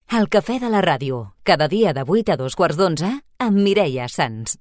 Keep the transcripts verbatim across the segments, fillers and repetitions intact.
El cafè de la ràdio, cada dia de vuit a dos quarts d'onze, amb Mireia Sans.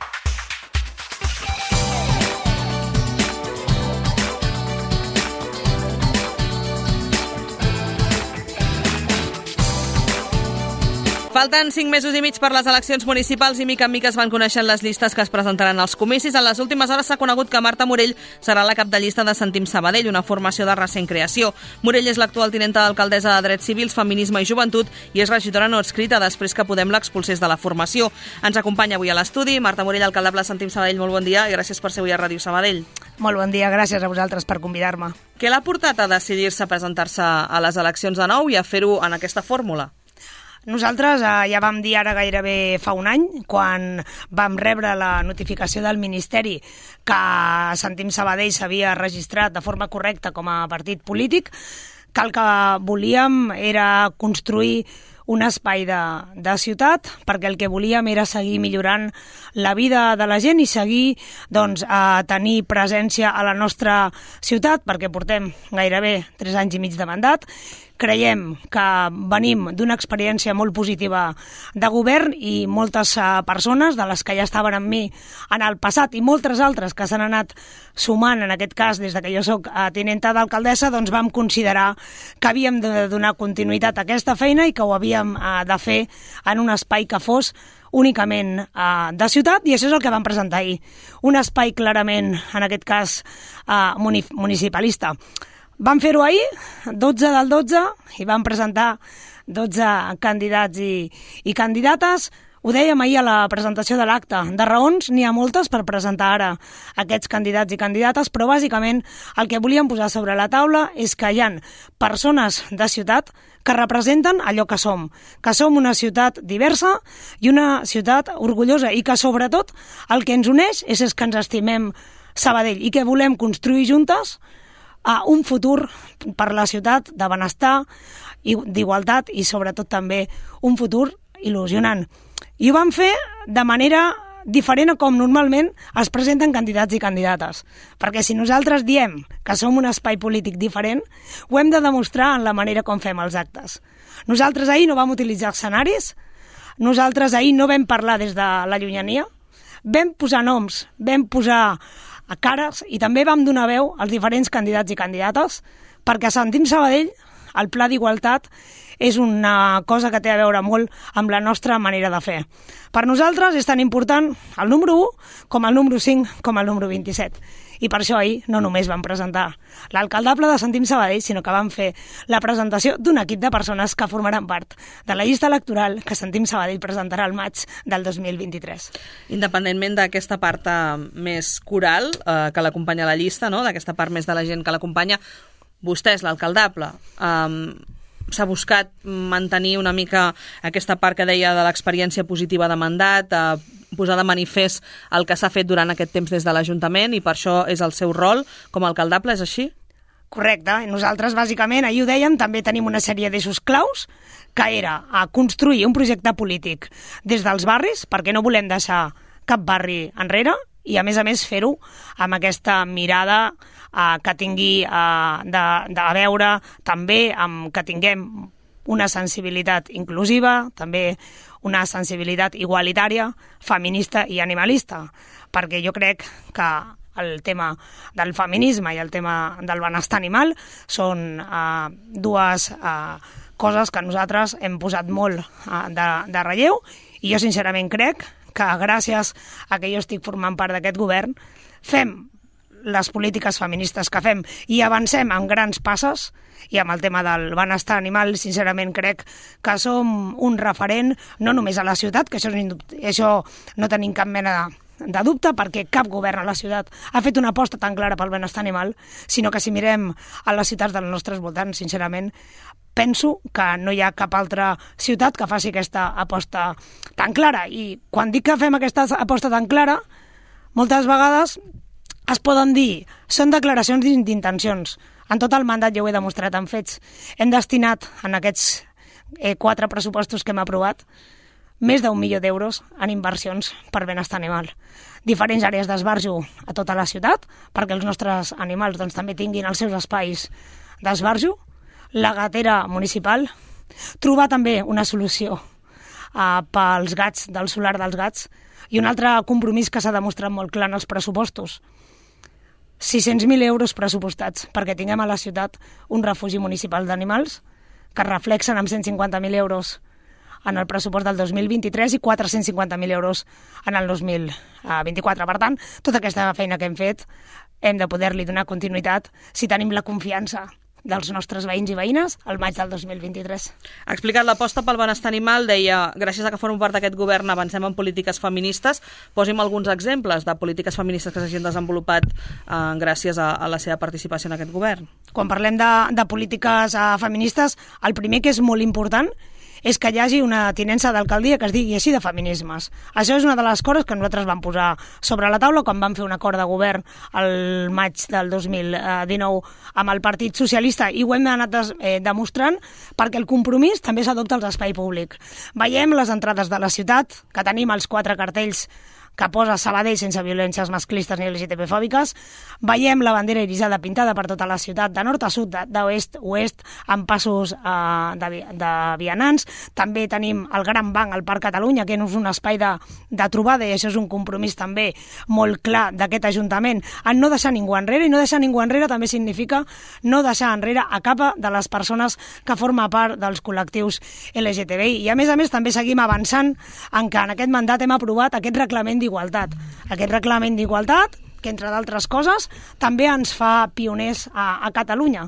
Falten cinc mesos i mig per les eleccions municipals i mica en mica es van coneixent les llistes que es presentaran als comicis. En les últimes hores s'ha conegut que Marta Morell serà la cap de llista de Sentim Sabadell, una formació de recent creació. Morell és l'actual tinenta d'alcaldessa de Drets Civils, Feminisme i Joventut i és regidora no adscrita després que Podem l'expulsés de la formació. Ens acompanya avui a l'estudi Marta Morell, alcaldable de Sentim Sabadell. Molt bon dia i gràcies per ser avui a Ràdio Sabadell. Molt bon dia, gràcies a vosaltres per convidar-me. Què l'ha portat a decidir-se a presentar-se a les eleccions de nou i a fer-ho en aquesta fórmula? Nosaltres eh, ja vam dir ara gairebé fa un any, quan vam rebre la notificació del Ministeri que Sentim Sabadell s'havia registrat de forma correcta com a partit polític, que el que volíem era construir un espai de, de ciutat, perquè el que volíem era seguir millorant la vida de la gent i seguir doncs, a tenir presència a la nostra ciutat, perquè portem gairebé tres anys i mig de mandat. Creiem que venim d'una experiència molt positiva de govern i moltes persones, de les que ja estaven amb mi en el passat i moltes altres que s'han anat sumant, en aquest cas des de que jo soc tinenta d'alcaldessa, doncs vam considerar que havíem de donar continuïtat a aquesta feina i que ho havíem de fer en un espai que fos únicament uh, de ciutat, i això és el que vam presentar ahir. Un espai clarament, en aquest cas, uh, municipalista. Vam fer-ho ahir, dotze del dotze, i vam presentar dotze candidats i, i candidates. Ho dèiem ahir a la presentació de l'acte. De raons n'hi ha moltes per presentar ara aquests candidats i candidates, però bàsicament el que volíem posar sobre la taula és que hi ha persones de ciutat que representen allò que som, que som una ciutat diversa i una ciutat orgullosa i que sobretot el que ens uneix és, és que ens estimem Sabadell i que volem construir juntes a un futur per la ciutat de benestar i d'igualtat i sobretot també un futur il·lusionant. I ho vam fer de manera diferent a com normalment es presenten candidats i candidates, perquè si nosaltres diem que som un espai polític diferent, ho hem de demostrar en la manera com fem els actes. Nosaltres ahir no vam utilitzar escenaris, nosaltres ahir no vam parlar des de la llunyania, vam posar noms, vam posar a cares i també vam donar veu als diferents candidats i candidates, perquè a Sentim Sabadell el pla d'igualtat és una cosa que té a veure molt amb la nostra manera de fer. Per nosaltres és tan important el número u com el número cinc com el número vint-i-set. I per això ahir no només vam presentar l'alcaldable de Sentim Sabadell, sinó que vam fer la presentació d'un equip de persones que formaran part de la llista electoral que Sentim Sabadell presentarà al maig del dos mil vint-i-tres. Independentment d'aquesta part més coral eh, que l'acompanya a la llista, no? D'aquesta part més de la gent que l'acompanya, vostè és l'alcaldable. Um, s'ha buscat mantenir una mica aquesta part que deia de l'experiència positiva de mandat, eh, posar de manifest el que s'ha fet durant aquest temps des de l'Ajuntament i per això és el seu rol com a alcaldable, és així? Correcte. Nosaltres, bàsicament, ahir ho dèiem, també tenim una sèrie d'eixos claus, que era a construir un projecte polític des dels barris, perquè no volem deixar cap barri enrere, i a més a més fer-ho amb aquesta mirada eh, que tingui eh, de, de veure també amb que tinguem una sensibilitat inclusiva, també una sensibilitat igualitària, feminista i animalista, perquè jo crec que el tema del feminisme i el tema del benestar animal són eh, dues eh, coses que nosaltres hem posat molt eh, de, de relleu, i jo sincerament crec que gràcies a que jo estic formant part d'aquest govern fem les polítiques feministes que fem i avancem amb grans passes, i amb el tema del benestar animal sincerament crec que som un referent no només a la ciutat, que això, és, això no tenim cap mena de, de dubte, perquè cap govern a la ciutat ha fet una aposta tan clara pel benestar animal, sinó que si mirem a les ciutats dels nostres voltants, sincerament penso que no hi ha cap altra ciutat que faci aquesta aposta tan clara. I quan dic que fem aquesta aposta tan clara, moltes vegades es poden dir, són declaracions d'intencions. En tot el mandat jo ho he demostrat en fets. Hem destinat en aquests eh, quatre pressupostos que hem aprovat més d'un milió d'euros en inversions per benestar animal. Diferents àrees d'esbarjo a tota la ciutat, perquè els nostres animals doncs, també tinguin els seus espais d'esbarjo. La gatera municipal, Trobar també una solució uh, pels gats, del solar dels gats, i un altre compromís que s'ha demostrat molt clar en els pressupostos. sis-cents mil euros pressupostats perquè tinguem a la ciutat un refugi municipal d'animals que reflexen amb cent cinquanta mil euros en el pressupost del dos mil vint-i-tres i quatre-cents cinquanta mil euros en el dos mil vint-i-quatre. Per tant, tota aquesta feina que hem fet hem de poder-li donar continuïtat si tenim la confiança dels nostres veïns i veïnes al maig del dos mil vint-i-tres. Ha explicat l'aposta pel benestar animal, deia, gràcies a que formo part d'aquest govern avancem en polítiques feministes. Posi'm alguns exemples de polítiques feministes que s'hagin desenvolupat eh, gràcies a, a la seva participació en aquest govern. Quan parlem de, de polítiques eh, feministes, el primer que és molt important és que hi hagi una tinença d'alcaldia que es digui així de feminismes. Això és una de les coses que nosaltres vam posar sobre la taula quan vam fer un acord de govern el maig del dos mil dinou amb el Partit Socialista, i ho hem anat des, eh, demostrant perquè el compromís també s'adopta als espais públics. Veiem les entrades de la ciutat, que tenim els quatre cartells que posa Sabadell sense violències masclistes ni L G T B-fòbiques. Veiem la bandera irisada pintada per tota la ciutat, de nord a sud, d'oest a oest, amb passos eh, de, de vianants. També tenim el Gran Banc al Parc Catalunya, que és un espai de, de trobada, i això és un compromís també molt clar d'aquest Ajuntament, en no deixar ningú enrere, i no deixar ningú enrere també significa no deixar enrere a cap de les persones que forma part dels col·lectius L G T B I. I a més a més també seguim avançant en que en aquest mandat hem aprovat aquest reglament d'igualtat. Aquest reglament d'igualtat, que entre d'altres coses també ens fa pioners a, a Catalunya.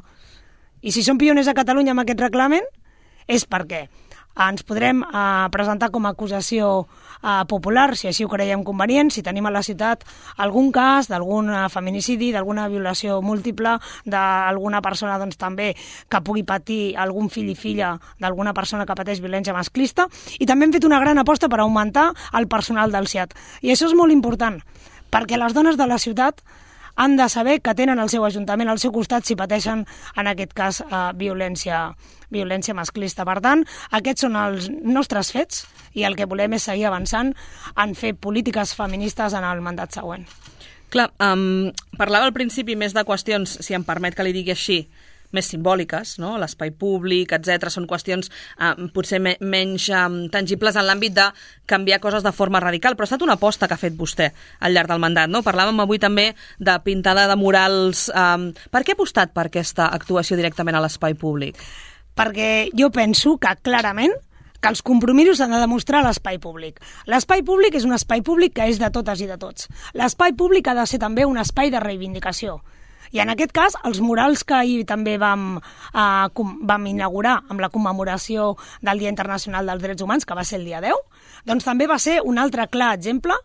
I si som pioners a Catalunya amb aquest reglament és perquè ens podrem eh, presentar com a acusació eh, popular, si així ho creiem convenient, si tenim a la ciutat algun cas d'algun feminicidi, d'alguna violació múltiple, d'alguna persona doncs, també que pugui patir algun fill i filla d'alguna persona que pateix violència masclista. I també hem fet una gran aposta per augmentar el personal del S I A T. I això és molt important, perquè les dones de la ciutat han de saber que tenen el seu ajuntament al seu costat si pateixen, en aquest cas, eh, violència, violència masclista. Per tant, aquests són els nostres fets i el que volem és seguir avançant en fer polítiques feministes en el mandat següent. Clar, um, parlava al principi més de qüestions, si em permet que li digui així, més simbòliques, no? L'espai públic, etcètera. Són qüestions eh, potser me menys eh, tangibles en l'àmbit de canviar coses de forma radical, però ha estat una aposta que ha fet vostè al llarg del mandat, no? Parlàvem avui també de pintada de murals. Eh, per què ha apostat per aquesta actuació directament a l'espai públic? Perquè jo penso que clarament que els compromisos s'han de demostrar a l'espai públic. L'espai públic és un espai públic que és de totes i de tots. L'espai públic ha de ser també un espai de reivindicació. I en aquest cas, els murals que ahir també vam, eh, com, vam inaugurar amb la commemoració del Dia Internacional dels Drets Humans, que va ser el dia deu, doncs també va ser un altre clar exemple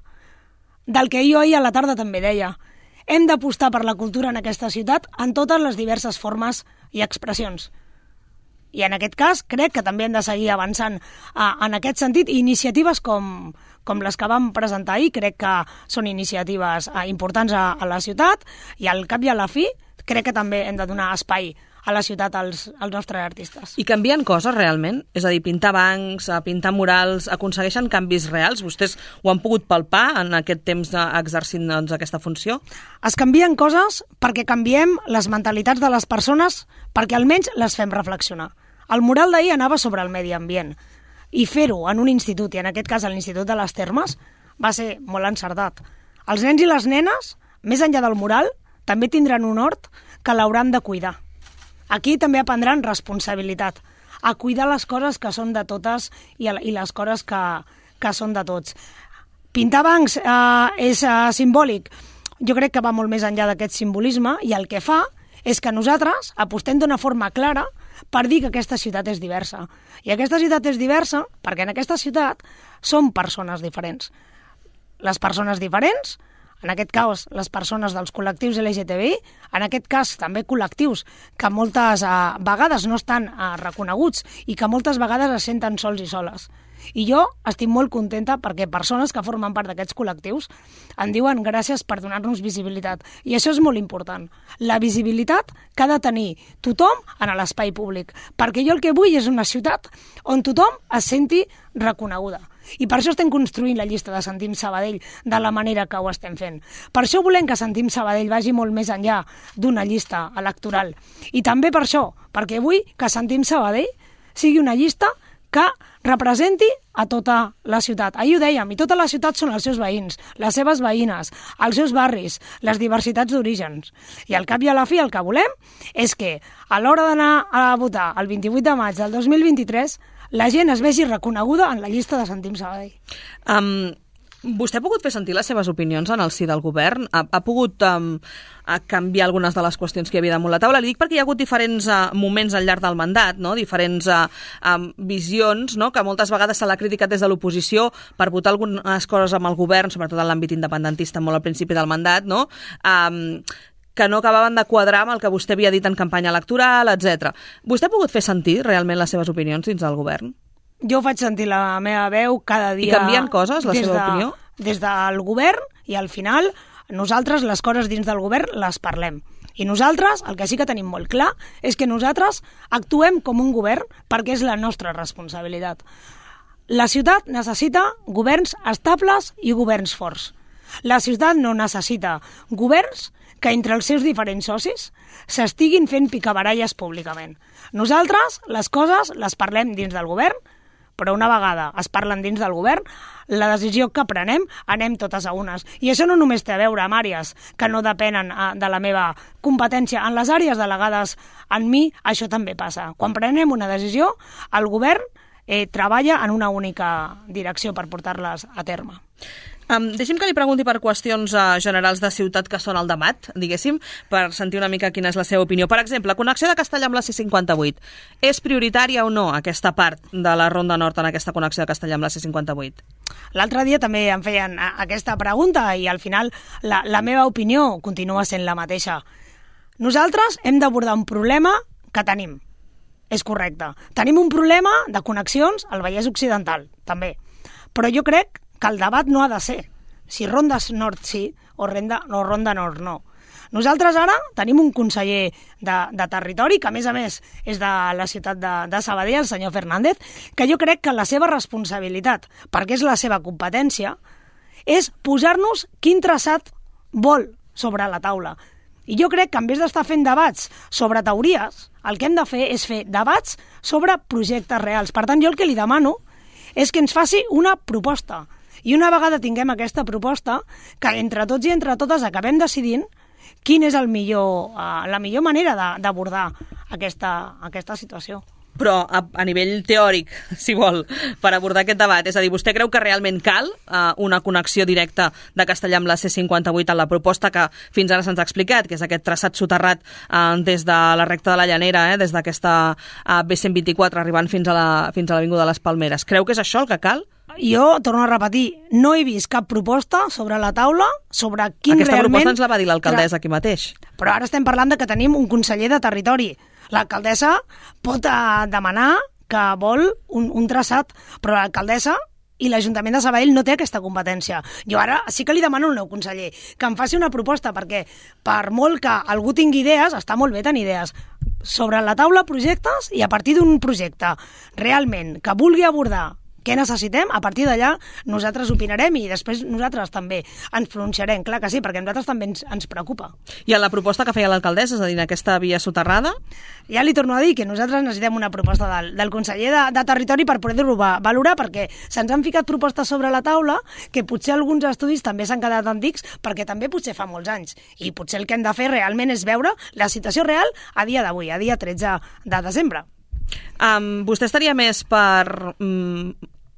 del que jo ahir a la tarda també deia. Hem d'apostar per la cultura en aquesta ciutat en totes les diverses formes i expressions. I en aquest cas crec que també hem de seguir avançant eh, en aquest sentit, i iniciatives com, com les que vam presentar ahir crec que són iniciatives eh, importants a, a la ciutat, i al cap i a la fi crec que també hem de donar espai a la ciutat als, als nostres artistes. I canvien coses realment? És a dir, pintar bancs, pintar murals, aconsegueixen canvis reals? Vostès ho han pogut palpar en aquest temps exercint doncs, aquesta funció? Es canvien coses perquè canviem les mentalitats de les persones, perquè almenys les fem reflexionar. El mural d'ahir anava sobre el medi ambient, i fer-ho en un institut, i en aquest cas a l'Institut de les Termes, va ser molt encertat. Els nens i les nenes, més enllà del mural, també tindran un hort que l'hauran de cuidar. Aquí també aprendran responsabilitat, a cuidar les coses que són de totes i, i les coses que, que són de tots. Pintar bancs eh, és eh, simbòlic. Jo crec que va molt més enllà d'aquest simbolisme, i el que fa és que nosaltres apostem d'una forma clara per dir que aquesta ciutat és diversa. I aquesta ciutat és diversa perquè en aquesta ciutat som persones diferents. Les persones diferents, en aquest cas les persones dels col·lectius L G T B I, en aquest cas també col·lectius que moltes eh, vegades no estan eh, reconeguts i que moltes vegades es senten sols i soles. I jo estic molt contenta perquè persones que formen part d'aquests col·lectius en diuen gràcies per donar-nos visibilitat. I això és molt important. La visibilitat que ha de tenir tothom en l'espai públic. Perquè jo el que vull és una ciutat on tothom es senti reconeguda. I per això estem construint la llista de Sentim Sabadell de la manera que ho estem fent. Per això volem que Sentim Sabadell vagi molt més enllà d'una llista electoral. I també per això, perquè vull que Sentim Sabadell sigui una llista que representi a tota la ciutat. Ahir ho dèiem, i tota la ciutat són els seus veïns, les seves veïnes, els seus barris, les diversitats d'orígens. I al cap i a la fi el que volem és que a l'hora d'anar a votar el vint-i-vuit de maig del dos mil vint-i-tres la gent es vegi reconeguda en la llista de Sentim Sabadell. Um, vostè ha pogut fer sentir les seves opinions en el si del govern? Ha, ha pogut um, a canviar algunes de les qüestions que hi havia damunt la taula? Li dic perquè hi ha hagut diferents uh, moments al llarg del mandat, no? Diferents uh, um, visions, no? Que moltes vegades se l'ha criticat des de l'oposició per votar algunes coses amb el govern, sobretot en l'àmbit independentista molt al principi del mandat, no? Um, que no acabaven de quadrar amb el que vostè havia dit en campanya electoral, etcètera. Vostè ha pogut fer sentir realment les seves opinions dins del govern? Jo faig sentir la meva veu cada dia... I canvien coses, la seva de, opinió? Des del govern, i al final nosaltres les coses dins del govern les parlem. I nosaltres, el que sí que tenim molt clar, és que nosaltres actuem com un govern perquè és la nostra responsabilitat. La ciutat necessita governs estables i governs forts. La ciutat no necessita governs que entre els seus diferents socis s'estiguin fent picabaralles públicament. Nosaltres les coses les parlem dins del govern, però una vegada es parlen dins del govern, la decisió que prenem anem totes a unes. I això no només té a veure amb àrees que no depenen de la meva competència. En les àrees delegades en mi, això també passa. Quan prenem una decisió, el govern eh, treballa en una única direcció per portar-les a terme. Um, deixi'm que li pregunti per qüestions uh, generals de ciutat que són al debat, diguéssim, per sentir una mica quina és la seva opinió. Per exemple, connexió de Castellar amb la C cinquanta-vuit. És prioritària o no aquesta part de la Ronda Nord en aquesta connexió de Castellar amb la C cinquanta-vuit? L'altre dia també em feien aquesta pregunta i al final la, la meva opinió continua sent la mateixa. Nosaltres hem d'abordar un problema que tenim. És correcte. Tenim un problema de connexions al Vallès Occidental, també. Però jo crec que el debat no ha de ser si Ronda Nord sí o Ronda, no, Ronda Nord no. Nosaltres ara tenim un conseller de, de territori, que a més a més és de la ciutat de, de Sabadell, el senyor Fernández, que jo crec que la seva responsabilitat, perquè és la seva competència, és posar-nos quin traçat vol sobre la taula. I jo crec que en vez d'estar fent debats sobre teories, el que hem de fer és fer debats sobre projectes reals. Per tant, jo el que li demano és que ens faci una proposta. I una vegada tinguem aquesta proposta, que entre tots i entre totes acabem decidint quin és el millor, uh, la millor manera d'abordar aquesta, aquesta situació. Però a, a nivell teòric, si vol, per abordar aquest debat, és a dir, vostè creu que realment cal uh, una connexió directa de Castellar amb la C cinquanta-vuit en la proposta que fins ara se'ns ha explicat, que és aquest traçat soterrat uh, des de la recta de la Llanera, eh, des d'aquesta uh, B cent vint-i-quatre arribant fins a la, fins a l'Avinguda de les Palmeres. Creu que és això el que cal? Jo, torno a repetir, no he vist cap proposta sobre la taula sobre quin Aquesta realment... proposta ens la va dir l'alcaldessa aquí mateix. Però ara estem parlant de que tenim un conseller de territori. L'alcaldessa pot uh, demanar que vol un, un traçat, però l'alcaldessa i l'Ajuntament de Sabadell no té aquesta competència. Jo ara sí que li demano al meu conseller que em faci una proposta, perquè per molt que algú tingui idees, està molt bé tenir idees, sobre la taula projectes, i a partir d'un projecte realment que vulgui abordar què necessitem, a partir d'allà nosaltres opinarem i després nosaltres també ens pronunciarem, clar que sí, perquè a nosaltres també ens, ens preocupa. I en la proposta que feia l'alcaldessa, és a dir, en aquesta via soterrada? Ja li torno a dir que nosaltres necessitem una proposta del, del conseller de, de Territori per poder-ho valorar, perquè se'ns han ficat propostes sobre la taula que potser alguns estudis també s'han quedat antics, perquè també potser fa molts anys. I potser el que hem de fer realment és veure la situació real a dia d'avui, a dia tretze de desembre. Um, vostè estaria més per um,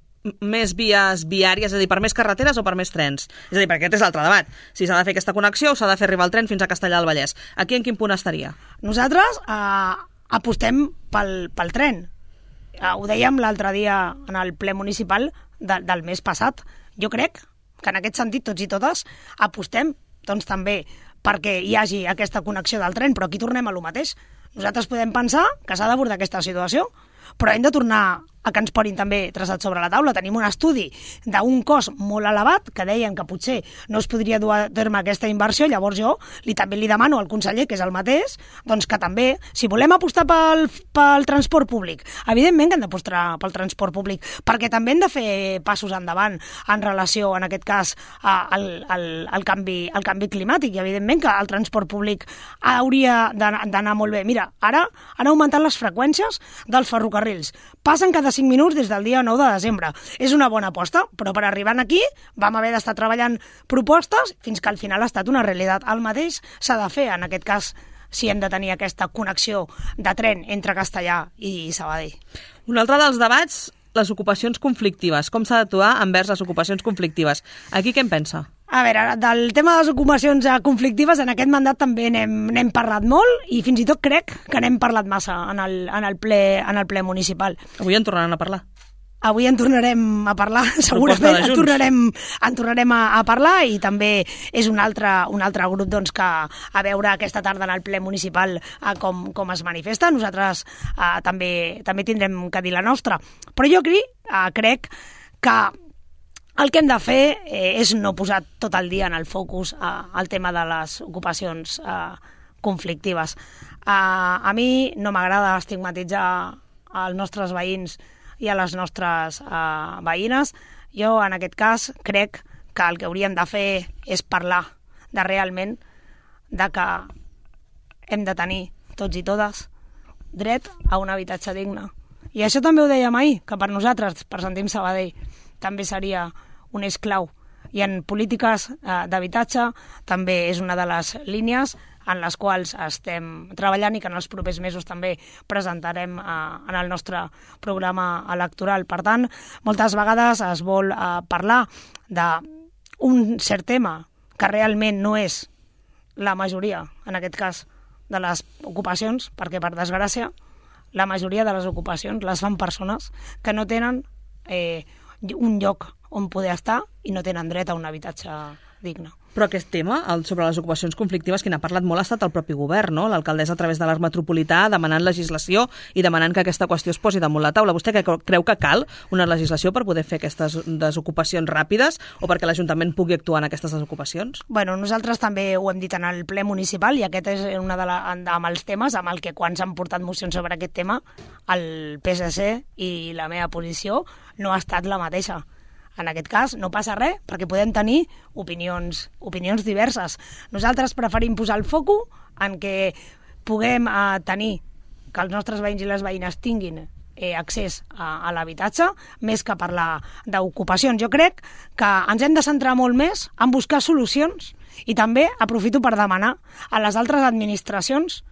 més vies viàries, és a dir, per més carreteres o per més trens? És a dir, perquè aquest és l'altre debat. Si s'ha de fer aquesta connexió o s'ha de fer arribar el tren fins a Castellar del Vallès. Aquí en quin punt estaria? Nosaltres eh, apostem pel, pel tren. Eh, ho dèiem l'altre dia en el ple municipal de, del mes passat. Jo crec que en aquest sentit tots i totes apostem doncs, també perquè hi hagi aquesta connexió del tren, però aquí tornem a lo mateix. Nosaltres podem pensar que s'ha d'abordar aquesta situació, però hem de tornar a que ens posin també traçat sobre la taula. Tenim un estudi d'un cost molt elevat que deien que potser no es podria dur a terme aquesta inversió, llavors jo li, també li demano al conseller, que és el mateix, doncs que també, si volem apostar pel, pel transport públic, evidentment que hem d'apostar pel transport públic, perquè també hem de fer passos endavant en relació, en aquest cas, al, al, al, canvi, al canvi climàtic, i evidentment que el transport públic hauria d'anar molt bé. Mira, ara han augmentat les freqüències dels ferrocarrils. Passen cada cinc minuts des del dia nou de desembre. És una bona aposta, però per arribar aquí vam haver d'estar treballant propostes fins que al final ha estat una realitat. El mateix s'ha de fer, en aquest cas, si hem de tenir aquesta connexió de tren entre Castellà i Sabadell. Un altre dels debats, les ocupacions conflictives. Com s'ha d'actuar envers les ocupacions conflictives? Aquí què en pensa? A veure, del tema de les ocupacions conflictives en aquest mandat també n'hem parlat molt i fins i tot crec que n'hem parlat massa en el, en, el ple, en el ple municipal. Avui en tornaran a parlar. Avui en tornarem a parlar, segurament en tornarem, en tornarem a, a parlar, i també és un altre, un altre grup doncs, que a veure aquesta tarda en el ple municipal a com, com es manifesta. Nosaltres a, també, també tindrem que dir la nostra. Però jo crec, a, crec que el que hem de fer eh, és no posar tot el dia en el focus eh, el tema de les ocupacions eh, conflictives. Eh, a mi no m'agrada estigmatitzar als nostres veïns i a les nostres eh, veïnes. Jo, en aquest cas, crec que el que hauríem de fer és parlar de realment de que hem de tenir, tots i totes, dret a un habitatge digne. I això també ho dèiem ahir, que per nosaltres, per Sentim Sabadell, també seria un eix clau. I en polítiques eh, d'habitatge també és una de les línies en les quals estem treballant i que en els propers mesos també presentarem eh, en el nostre programa electoral. Per tant, moltes vegades es vol eh, parlar d'un cert tema que realment no és la majoria, en aquest cas, de les ocupacions, perquè, per desgràcia, la majoria de les ocupacions les fan persones que no tenen eh, un lloc on poder estar i no tenen dret a un habitatge digne. Però aquest tema, el, sobre les ocupacions conflictives, qui n'ha parlat molt ha estat el propi govern, no? L'alcaldessa, a través de l'Arc Metropolità, demanant legislació i demanant que aquesta qüestió es posi damunt la taula. Vostè creu que cal una legislació per poder fer aquestes desocupacions ràpides o perquè l'Ajuntament pugui actuar en aquestes desocupacions? Bueno, nosaltres també ho hem dit en el ple municipal, i aquest és un de la, amb els temes amb el que quan s'han portat mocions sobre aquest tema el P S C i la meva posició no ha estat la mateixa. En aquest cas no passa res, perquè podem tenir opinions, opinions diverses. Nosaltres preferim posar el foco en que puguem eh, tenir, que els nostres veïns i les veïnes tinguin eh, accés a, a l'habitatge, més que parlar d'ocupacions. Jo crec que ens hem de centrar molt més en buscar solucions, i també aprofito per demanar a les altres administracions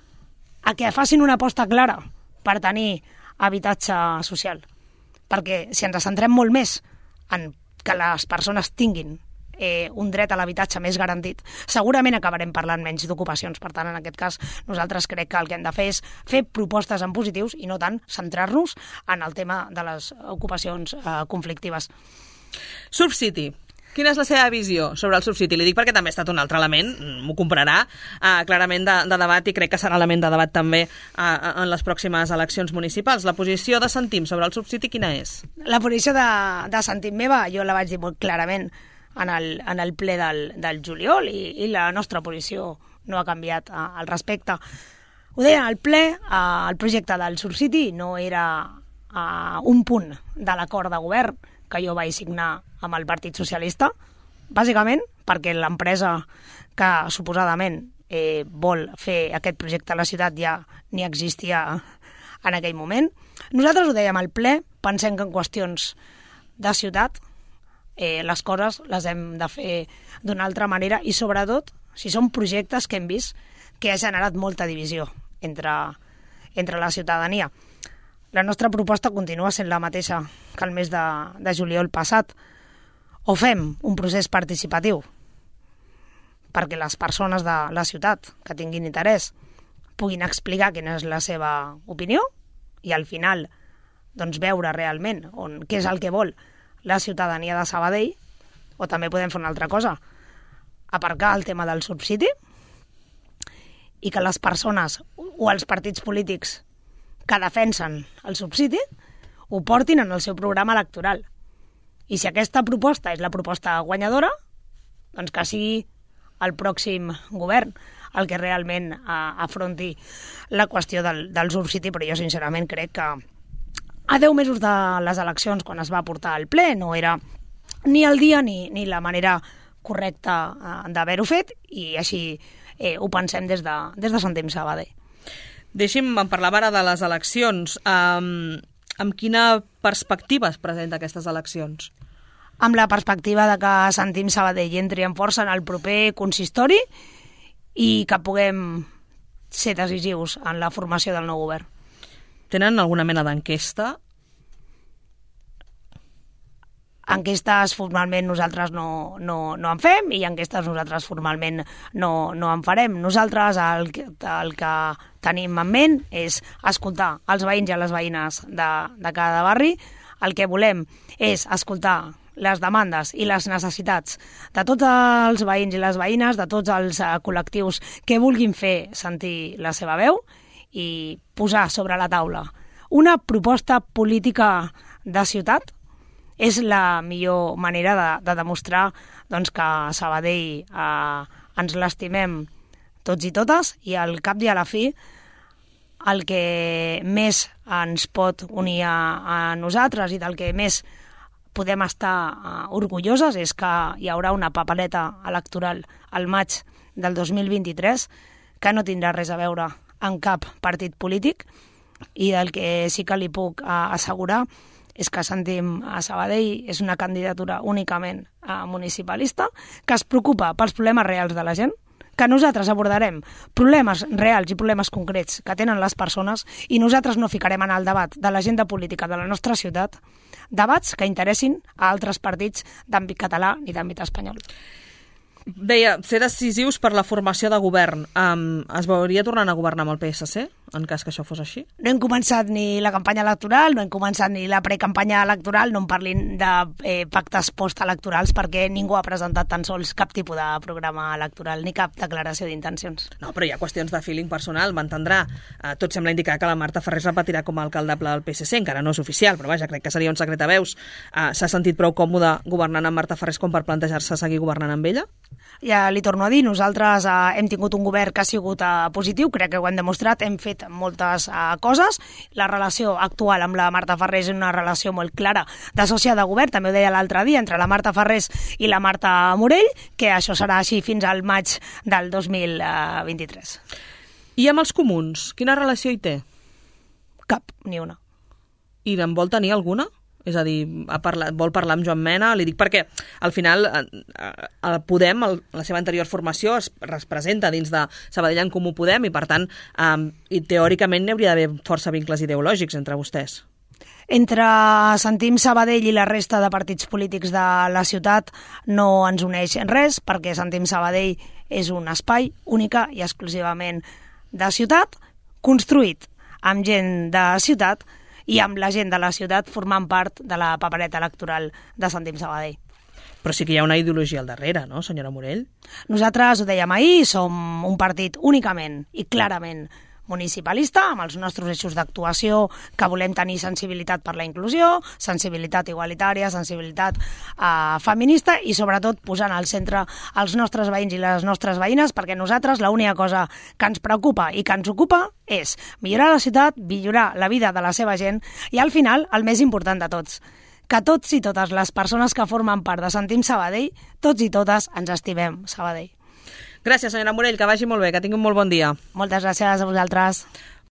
a que facin una aposta clara per tenir habitatge social. Perquè si ens centrem molt més en que les persones tinguin eh, un dret a l'habitatge més garantit, segurament acabarem parlant menys d'ocupacions. Per tant, en aquest cas, nosaltres crec que el que hem de fer és fer propostes en positius i no tant centrar-nos en el tema de les ocupacions eh, conflictives. Surf City. Quina és la seva visió sobre el Surf City? Li dic perquè també ha estat un altre element, m'ho comprarà, eh, clarament de, de debat, i crec que serà element de debat també eh, en les pròximes eleccions municipals. La posició de Sentim sobre el Surf City quina és? La posició de, de Sentim meva jo la vaig dir molt clarament en el, en el ple del, del juliol, i, i la nostra posició no ha canviat eh, al respecte. Ho deia en el ple, eh, el projecte del Surf City no era eh, un punt de l'acord de govern que jo vaig signar amb el Partit Socialista, bàsicament perquè l'empresa que suposadament eh, vol fer aquest projecte a la ciutat ja ni existia en aquell moment. Nosaltres ho dèiem al ple, pensem que en qüestions de ciutat eh, les coses les hem de fer d'una altra manera, i sobretot si són projectes que hem vist que ha generat molta divisió entre, entre la ciutadania. La nostra proposta continua sent la mateixa que el mes de, de juliol passat. O fem un procés participatiu perquè les persones de la ciutat que tinguin interès puguin explicar quina és la seva opinió i al final doncs, veure realment on, què és el que vol la ciutadania de Sabadell, o també podem fer una altra cosa, aparcar el tema del Surf City i que les persones o els partits polítics que defensen el Surf City ho portin en el seu programa electoral. I si aquesta proposta és la proposta guanyadora, doncs que sigui el pròxim govern el que realment eh, afronti la qüestió del, del Surf City, però jo sincerament crec que a deu mesos de les eleccions, quan es va portar al ple, no era ni el dia ni, ni la manera correcta eh, d'haver-ho fet, i així eh, ho pensem des de, des de Sentim Sabadell. Deixi'm, em parlava ara de les eleccions. Um, amb quina perspectiva es presenta aquestes eleccions? Amb la perspectiva de que Sentim Sabadell entri en força en el proper consistori i que puguem ser decisius en la formació del nou govern. Tenen alguna mena d'enquesta? Enquestes formalment nosaltres no, no, no en fem, i enquestes nosaltres formalment no, no en farem. Nosaltres el, el que tenim en ment és escoltar els veïns i les veïnes de, de cada barri. El que volem és escoltar les demandes i les necessitats de tots els veïns i les veïnes, de tots els uh, col·lectius que vulguin fer sentir la seva veu i posar sobre la taula una proposta política de ciutat. És la millor manera de, de demostrar doncs, que a Sabadell eh, ens l'estimem tots i totes, i al cap i a la fi el que més ens pot unir a, a nosaltres i del que més podem estar uh, orgulloses és que hi haurà una papeleta electoral al maig del dos mil vint-i-tres que no tindrà res a veure amb cap partit polític, i del que sí que li puc uh, assegurar és que Sentim a Sabadell és una candidatura únicament uh, municipalista, que es preocupa pels problemes reals de la gent, que nosaltres abordarem problemes reals i problemes concrets que tenen les persones, i nosaltres no ficarem en el debat de l'agenda política de la nostra ciutat debats que interessin a altres partits d'àmbit català ni d'àmbit espanyol. Deia, ser decisius per la formació de govern. Um, es veuria tornant a governar amb el P S C, en cas que això fos així? No hem començat ni la campanya electoral, no hem començat ni la precampanya electoral, no em parlin de eh, pactes postelectorals, perquè ningú ha presentat tan sols cap tipus de programa electoral ni cap declaració d'intencions. No, però hi ha qüestions de feeling personal, m'entendrà. Uh, tot sembla indicar que la Marta Ferrer es repetirà com a alcaldable del P S C, encara no és oficial, però vaja, crec que seria un secret a veus. Uh, S'ha sentit prou còmode governant amb Marta Ferrer com per plantejar-se seguir governant amb ella? Ja li torno a dir, nosaltres eh, hem tingut un govern que ha sigut eh, positiu, crec que ho hem demostrat, hem fet moltes eh, coses. La relació actual amb la Marta Ferrer és una relació molt clara de sòcia de govern, també ho deia l'altre dia, entre la Marta Ferrer i la Marta Morell, que això serà així fins al maig del dos mil vint-i-tres. I amb els comuns, quina relació hi té? Cap, ni una. I en vol tenir alguna? És a dir, ha parlat, vol parlar amb Joan Mena? Li dic perquè, al final, el Podem, el, la seva anterior formació, es, es presenta dins de Sabadell en Comú Podem, i per tant, um, i teòricament n'hi hauria d'haver força vincles ideològics entre vostès. Entre Sentim Sabadell i la resta de partits polítics de la ciutat no ens uneix res, perquè Sentim Sabadell és un espai única i exclusivament de ciutat, construït amb gent de ciutat, i amb la gent de la ciutat formant part de la papereta electoral de Sentim Sabadell. Però sí que hi ha una ideologia al darrere, no, senyora Morell? Nosaltres, ho dèiem ahir, som un partit únicament i clarament municipalista, amb els nostres eixos d'actuació, que volem tenir sensibilitat per la inclusió, sensibilitat igualitària, sensibilitat eh, feminista, i sobretot posant al centre els nostres veïns i les nostres veïnes, perquè nosaltres l'única cosa que ens preocupa i que ens ocupa és millorar la ciutat, millorar la vida de la seva gent, i al final, el més important de tots, que tots i totes les persones que formen part de Sentim Sabadell, tots i totes ens estimem Sabadell. Gràcies, senyora Morell, que vagi molt bé, que tingui un molt bon dia. Moltes gràcies a vosaltres.